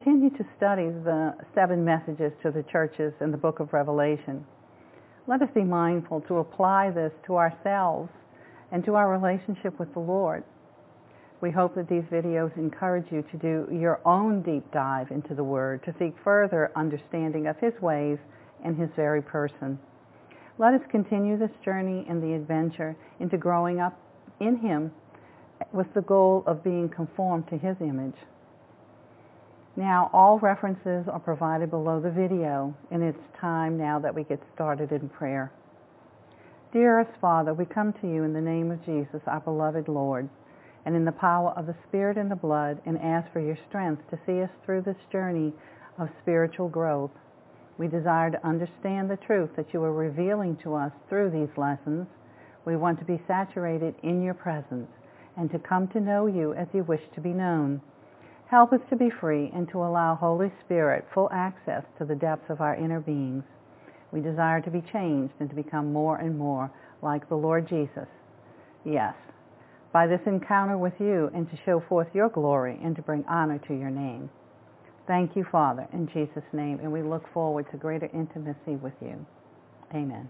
continue to study the 7 messages to the churches in the book of Revelation. Let us be mindful to apply this to ourselves and to our relationship with the Lord. We hope that these videos encourage you to do your own deep dive into the Word, to seek further understanding of His ways and His very person. Let us continue this journey and the adventure into growing up in Him with the goal of being conformed to His image. Now, all references are provided below the video, and it's time now that we get started in prayer. Dearest Father, we come to you in the name of Jesus, our beloved Lord, and in the power of the Spirit and the blood, and ask for your strength to see us through this journey of spiritual growth. We desire to understand the truth that you are revealing to us through these lessons. We want to be saturated in your presence and to come to know you as you wish to be known. Help us to be free and to allow Holy Spirit full access to the depths of our inner beings. We desire to be changed and to become more and more like the Lord Jesus. Yes, by this encounter with you, and to show forth your glory and to bring honor to your name. Thank you, Father, in Jesus' name, and we look forward to greater intimacy with you. Amen.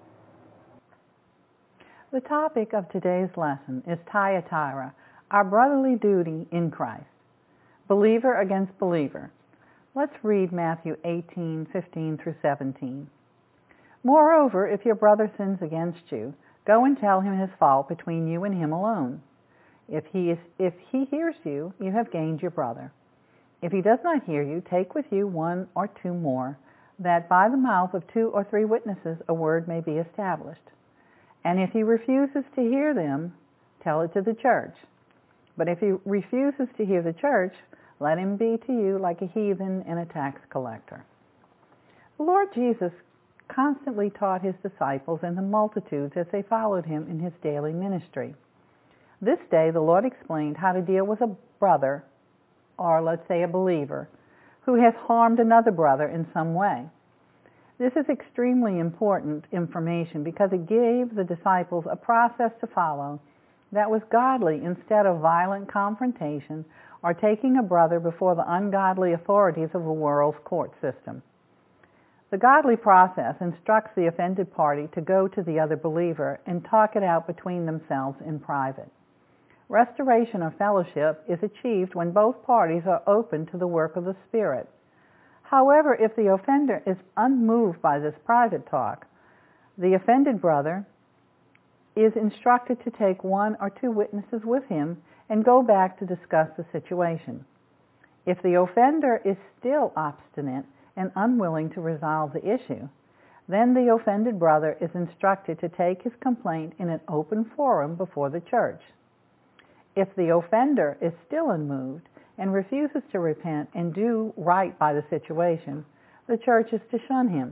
The topic of today's lesson is Thyatira, our brotherly duty in Christ. Believer against believer. Let's read Matthew 18:15 through 17. Moreover, if your brother sins against you, go and tell him his fault between you and him alone. If he hears you, you have gained your brother. If he does not hear you, take with you 1 or 2 more, that by the mouth of 2 or 3 witnesses a word may be established. And if he refuses to hear them, tell it to the church. But if he refuses to hear the church, let him be to you like a heathen and a tax collector. The Lord Jesus constantly taught his disciples and the multitudes as they followed him in his daily ministry. This day, the Lord explained how to deal with a brother, or let's say a believer, who has harmed another brother in some way. This is extremely important information because it gave the disciples a process to follow that was godly instead of violent confrontation or taking a brother before the ungodly authorities of the world's court system. The godly process instructs the offended party to go to the other believer and talk it out between themselves in private. Restoration of fellowship is achieved when both parties are open to the work of the Spirit. However, if the offender is unmoved by this private talk, the offended brother is instructed to take 1 or 2 witnesses with him and go back to discuss the situation. If the offender is still obstinate and unwilling to resolve the issue, then the offended brother is instructed to take his complaint in an open forum before the church. If the offender is still unmoved and refuses to repent and do right by the situation, the church is to shun him.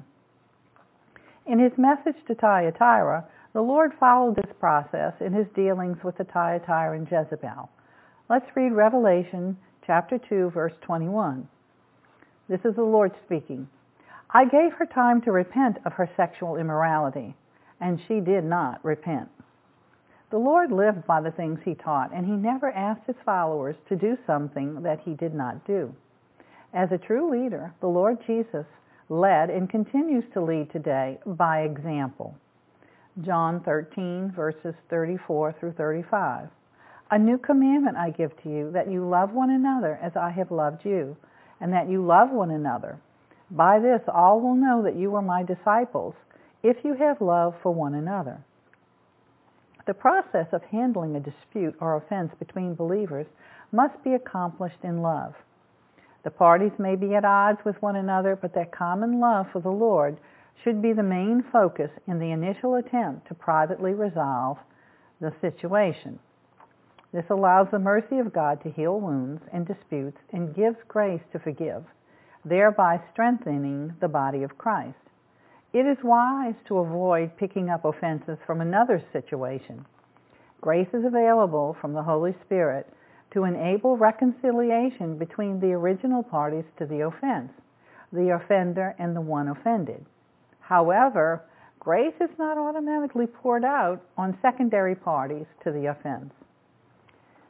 In his message to Thyatira, the Lord followed this process in his dealings with the Thyatiran Jezebel. Let's read Revelation chapter 2, verse 21. This is the Lord speaking. I gave her time to repent of her sexual immorality, and she did not repent. The Lord lived by the things he taught, and he never asked his followers to do something that he did not do. As a true leader, the Lord Jesus led and continues to lead today by example. John 13, verses 34 through 35. A new commandment I give to you, that you love one another as I have loved you, and that you love one another. By this all will know that you are my disciples, if you have love for one another. The process of handling a dispute or offense between believers must be accomplished in love. The parties may be at odds with one another, but their common love for the Lord should be the main focus in the initial attempt to privately resolve the situation. This allows the mercy of God to heal wounds and disputes and gives grace to forgive, thereby strengthening the body of Christ. It is wise to avoid picking up offenses from another's situation. Grace is available from the Holy Spirit to enable reconciliation between the original parties to the offense, the offender and the one offended. However, grace is not automatically poured out on secondary parties to the offense.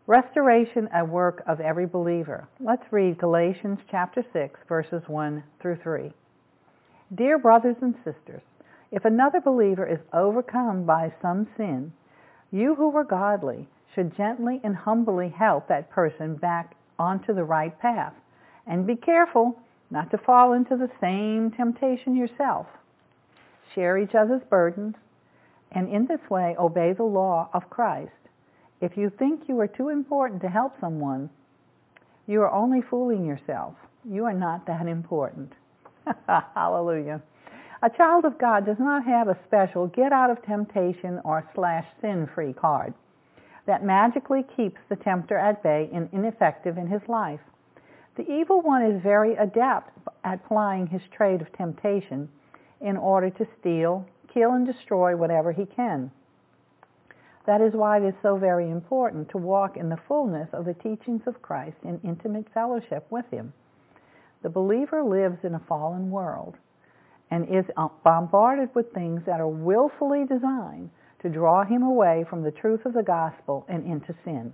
Restoration, a work of every believer. Let's read Galatians chapter 6, verses 1 through 3. Dear brothers and sisters, if another believer is overcome by some sin, you who are godly should gently and humbly help that person back onto the right path, and be careful not to fall into the same temptation yourself. Share each other's burdens, and in this way obey the law of Christ. If you think you are too important to help someone, you are only fooling yourself. You are not that important. Hallelujah. A child of God does not have a special get out of temptation or /sin free card that magically keeps the tempter at bay and ineffective in his life. The evil one is very adept at plying his trade of temptation in order to steal, kill, and destroy whatever he can. That is why it is so very important to walk in the fullness of the teachings of Christ in intimate fellowship with Him. The believer lives in a fallen world and is bombarded with things that are willfully designed to draw him away from the truth of the gospel and into sin.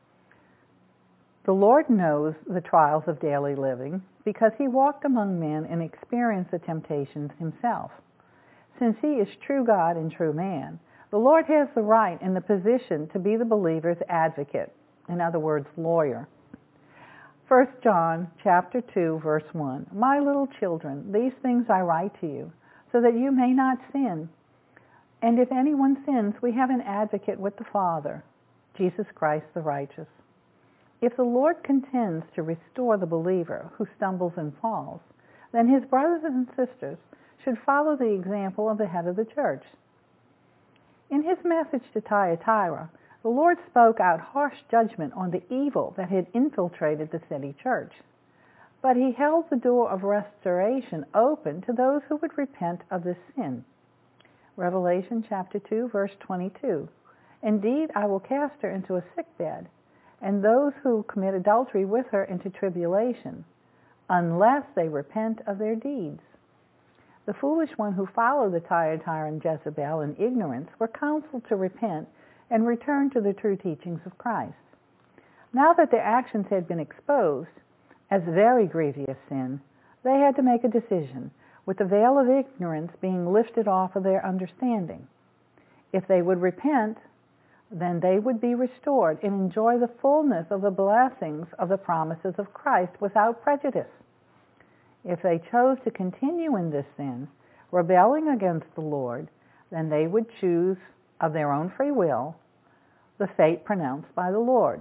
The Lord knows the trials of daily living because He walked among men and experienced the temptations Himself. Since He is true God and true man, the Lord has the right and the position to be the believer's advocate, in other words, lawyer. 1 John chapter 2, verse 1, My little children, these things I write to you, so that you may not sin. And if anyone sins, we have an advocate with the Father, Jesus Christ the righteous. If the Lord contends to restore the believer who stumbles and falls, then his brothers and sisters should follow the example of the head of the church. In his message to Thyatira, the Lord spoke out harsh judgment on the evil that had infiltrated the city church. But He held the door of restoration open to those who would repent of this sin. Revelation chapter 2, verse 22. Indeed, I will cast her into a sickbed, and those who commit adultery with her into tribulation, unless they repent of their deeds. The foolish one who followed the Thyatira and Jezebel in ignorance were counseled to repent and return to the true teachings of Christ. Now that their actions had been exposed as very grievous sin, they had to make a decision, with the veil of ignorance being lifted off of their understanding. If they would repent, then they would be restored and enjoy the fullness of the blessings of the promises of Christ without prejudice. If they chose to continue in this sin, rebelling against the Lord, then they would choose of their own free will the fate pronounced by the Lord.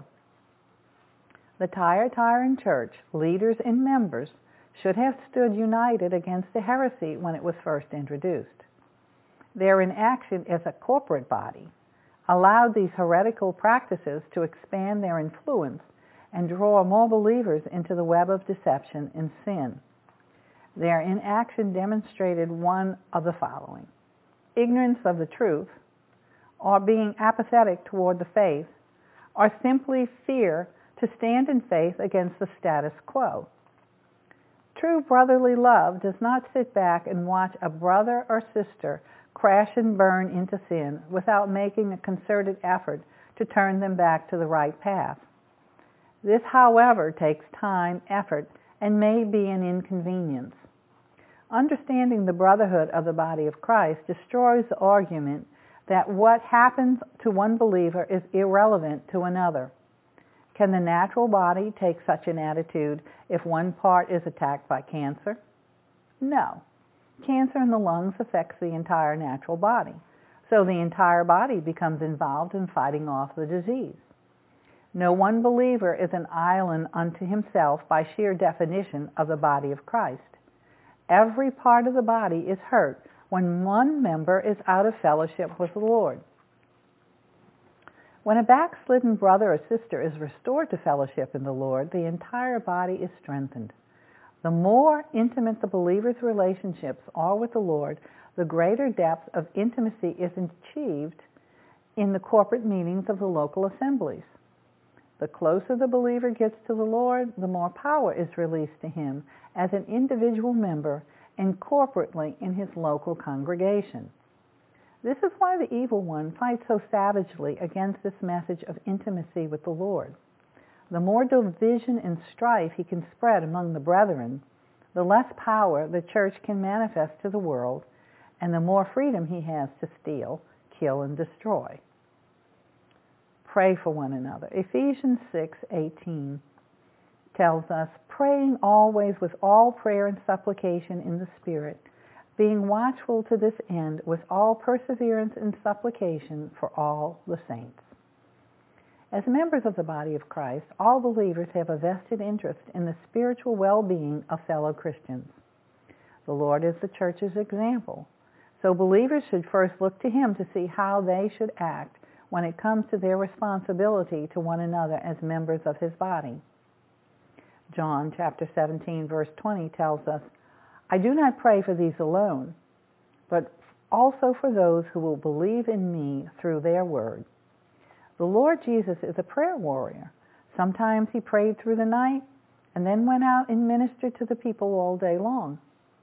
The Thyatiran church, leaders and members, should have stood united against the heresy when it was first introduced. Their inaction as a corporate body allowed these heretical practices to expand their influence and draw more believers into the web of deception and sin. Their inaction demonstrated one of the following: ignorance of the truth, or being apathetic toward the faith, or simply fear to stand in faith against the status quo. True brotherly love does not sit back and watch a brother or sister crash and burn into sin without making a concerted effort to turn them back to the right path. This, however, takes time, effort, and may be an inconvenience. Understanding the brotherhood of the body of Christ destroys the argument that what happens to one believer is irrelevant to another. Can the natural body take such an attitude if one part is attacked by cancer? No. Cancer in the lungs affects the entire natural body, so the entire body becomes involved in fighting off the disease. No one believer is an island unto himself by sheer definition of the body of Christ. Every part of the body is hurt when one member is out of fellowship with the Lord. When a backslidden brother or sister is restored to fellowship in the Lord, the entire body is strengthened. The more intimate the believer's relationships are with the Lord, the greater depth of intimacy is achieved in the corporate meetings of the local assemblies. The closer the believer gets to the Lord, the more power is released to him as an individual member and corporately in his local congregation. This is why the evil one fights so savagely against this message of intimacy with the Lord. The more division and strife he can spread among the brethren, the less power the church can manifest to the world, and the more freedom he has to steal, kill, and destroy. Pray for one another. Ephesians 6:18 tells us, praying always with all prayer and supplication in the Spirit, being watchful to this end with all perseverance and supplication for all the saints. As members of the body of Christ, all believers have a vested interest in the spiritual well-being of fellow Christians. The Lord is the church's example, so believers should first look to Him to see how they should act when it comes to their responsibility to one another as members of His body. John chapter 17, verse 20 tells us, I do not pray for these alone, but also for those who will believe in me through their word. The Lord Jesus is a prayer warrior. Sometimes He prayed through the night and then went out and ministered to the people all day long.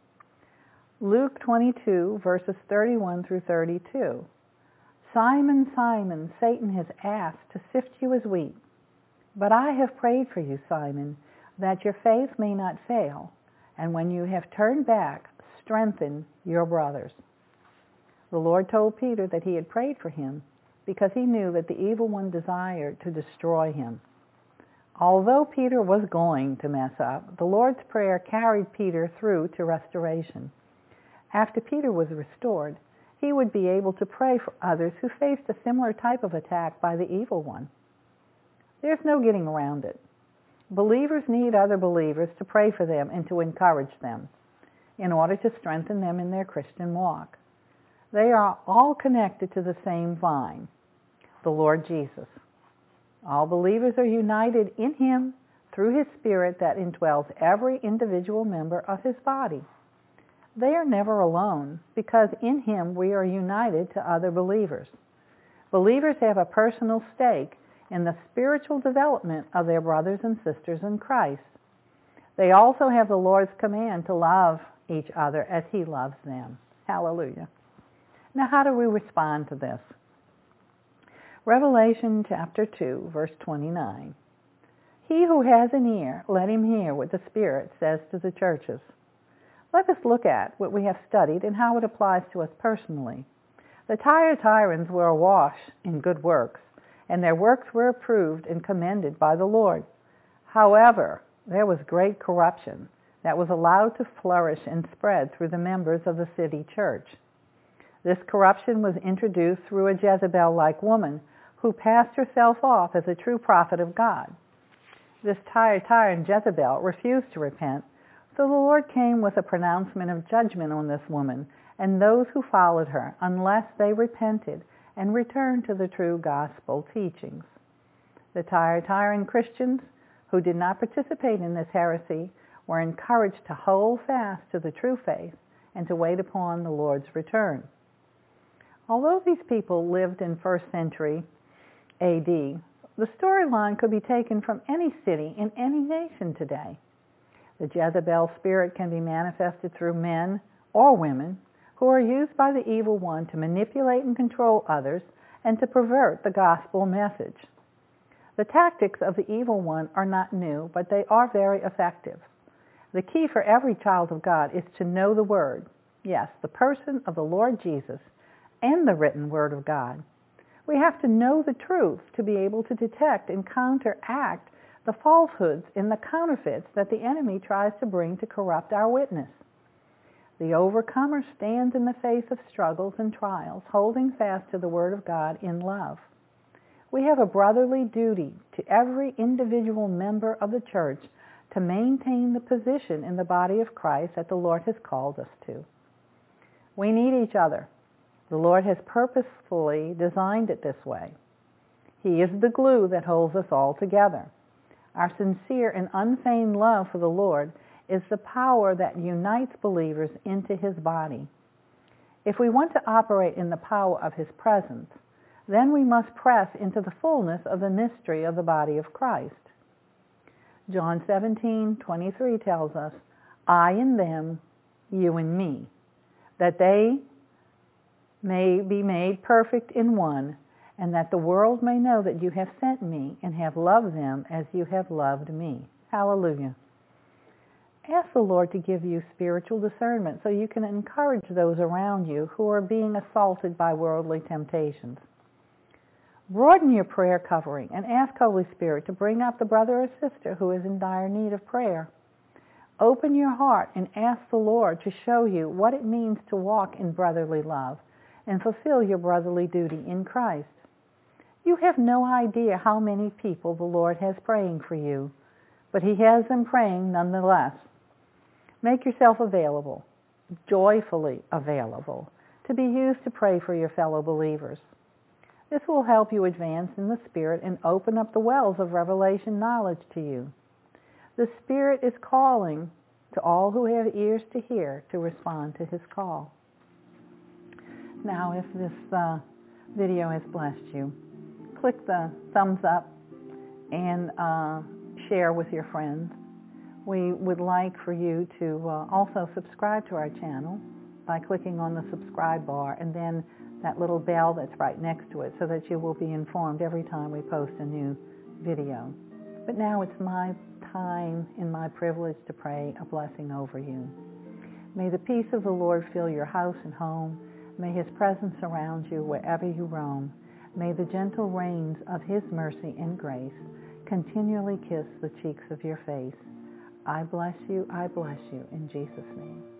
Luke 22, verses 31 through 32. Simon, Simon, Satan has asked to sift you as wheat, but I have prayed for you, Simon, that your faith may not fail, and when you have turned back, strengthen your brothers. The Lord told Peter that He had prayed for him because He knew that the evil one desired to destroy him. Although Peter was going to mess up, the Lord's prayer carried Peter through to restoration. After Peter was restored, he would be able to pray for others who faced a similar type of attack by the evil one. There's no getting around it. Believers need other believers to pray for them and to encourage them in order to strengthen them in their Christian walk. They are all connected to the same vine, the Lord Jesus. All believers are united in Him through His Spirit that indwells every individual member of His body. They are never alone because in Him we are united to other believers. Believers have a personal stake in the spiritual development of their brothers and sisters in Christ. They also have the Lord's command to love each other as He loves them. Hallelujah. Now, how do we respond to this? Revelation chapter 2, verse 29. He who has an ear, let him hear what the Spirit says to the churches. Let us look at what we have studied and how it applies to us personally. The Thyatiras were awash in good works, and their works were approved and commended by the Lord. However, there was great corruption that was allowed to flourish and spread through the members of the city church. This corruption was introduced through a Jezebel-like woman who passed herself off as a true prophet of God. This Thyatiran Jezebel refused to repent, so the Lord came with a pronouncement of judgment on this woman and those who followed her unless they repented and returned to the true gospel teachings. The Thyatiran Christians who did not participate in this heresy were encouraged to hold fast to the true faith and to wait upon the Lord's return. Although these people lived in 1st century AD, the storyline could be taken from any city in any nation today. The Jezebel spirit can be manifested through men or women who are used by the evil one to manipulate and control others and to pervert the gospel message. The tactics of the evil one are not new, but they are very effective. The key for every child of God is to know the Word, yes, the person of the Lord Jesus, and the written Word of God. We have to know the truth to be able to detect and counteract the falsehoods and the counterfeits that the enemy tries to bring to corrupt our witness. The overcomer stands in the face of struggles and trials, holding fast to the Word of God in love. We have a brotherly duty to every individual member of the church to maintain the position in the body of Christ that the Lord has called us to. We need each other. The Lord has purposefully designed it this way. He is the glue that holds us all together. Our sincere and unfeigned love for the Lord is the power that unites believers into His body. If we want to operate in the power of His presence, then we must press into the fullness of the mystery of the body of Christ. John 17:23 tells us, I in them, you in me, that they may be made perfect in one, and that the world may know that you have sent me and have loved them as you have loved me. Hallelujah. Ask the Lord to give you spiritual discernment so you can encourage those around you who are being assaulted by worldly temptations. Broaden your prayer covering and ask Holy Spirit to bring up the brother or sister who is in dire need of prayer. Open your heart and ask the Lord to show you what it means to walk in brotherly love and fulfill your brotherly duty in Christ. You have no idea how many people the Lord has praying for you, but He has them praying nonetheless. Make yourself available, joyfully available, to be used to pray for your fellow believers. This will help you advance in the Spirit and open up the wells of revelation knowledge to you. The Spirit is calling to all who have ears to hear to respond to His call. Now, if this video has blessed you, click the thumbs up and share with your friends. We would like for you to also subscribe to our channel by clicking on the subscribe bar and then that little bell that's right next to it so that you will be informed every time we post a new video. But now it's my time and my privilege to pray a blessing over you. May the peace of the Lord fill your house and home. May His presence surround you wherever you roam. May the gentle rains of His mercy and grace continually kiss the cheeks of your face. I bless you in Jesus' name.